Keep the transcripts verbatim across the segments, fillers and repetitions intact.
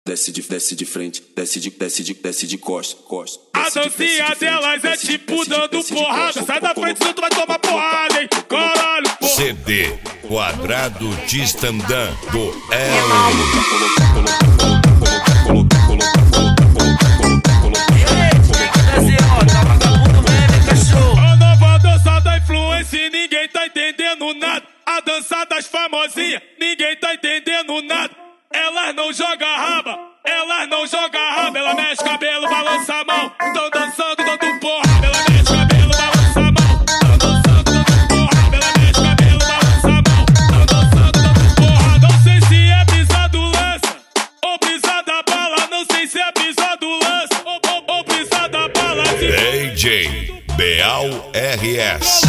Desce de, desce de frente, desce de, desce de, desce de costa, costa. A dancinha delas é tipo dando porrada. Sai da frente, senão tu vai tomar porrada, hein? Caralho, porra. C D Quadrado de stand-up do L. A nova dança da influência, ninguém tá entendendo nada. A dança das famosinhas, ninguém tá entendendo nada. Elas não jogam raba, elas não jogam raba. Ela mexe cabelo, balança a mão. Tão dançando, dando porrada. Ela mexe cabelo, balança a mão. Tão dançando, dando porrada. Ela mexe cabelo, balança a mão. Tão dançando, dando porrada. Não sei se é brisa do lança ou brisa da bala. Não sei se é brisa do lança ou, ou, ou brisa da bala. D J Beal R S.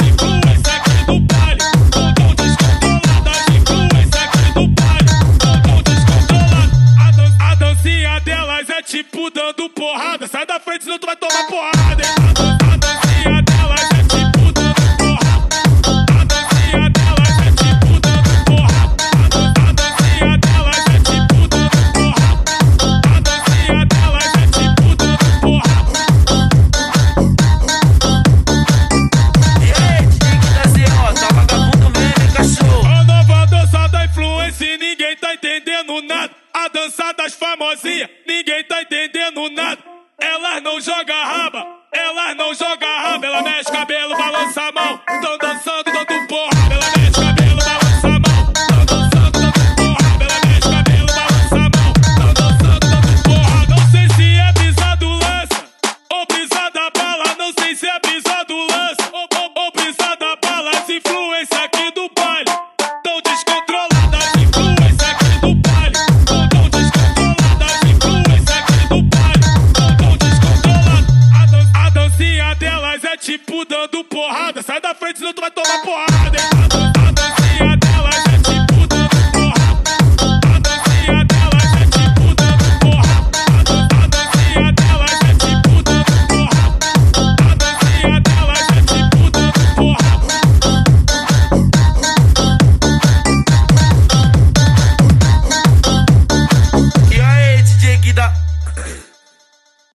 Tipo dando porrada, sai da frente senão tu vai tomar porrada, hein? A dancinha delas é tipo dando porrada. A dancinha delas é tipo dando porrada. A dancinha delas é tipo dando porrada. A dancinha delas é tipo dando porrada. E aí, tem que trazer, ó, tá vagabundo mesmo, cachorro. A nova dança da influência, ninguém tá entendendo nada. A dança das famosinhas, ninguém tá entendendo nada. Elas não jogam raba, elas não jogam raba. Ela mexe cabelo, balança a mão. Tão dançando, dando porrada. Ela mexe cabelo, balança a mão. Tão dançando, dando porrada. Ela mexe cabelo, balança a mão. Tão dançando, dando porrada. Não sei se é brisa do lança ou brisa da bala. Não sei se é brisa do lança ou, ou, ou brisa da bala. As influências aqui do baile tão descontroladas. As influências aqui do baile tão descontroladas. As influências aqui do baile tão descontroladas. A, dan a dancinha delas é tipo dando porrada. Sai da frente senão tu vai tomar porrada, hein?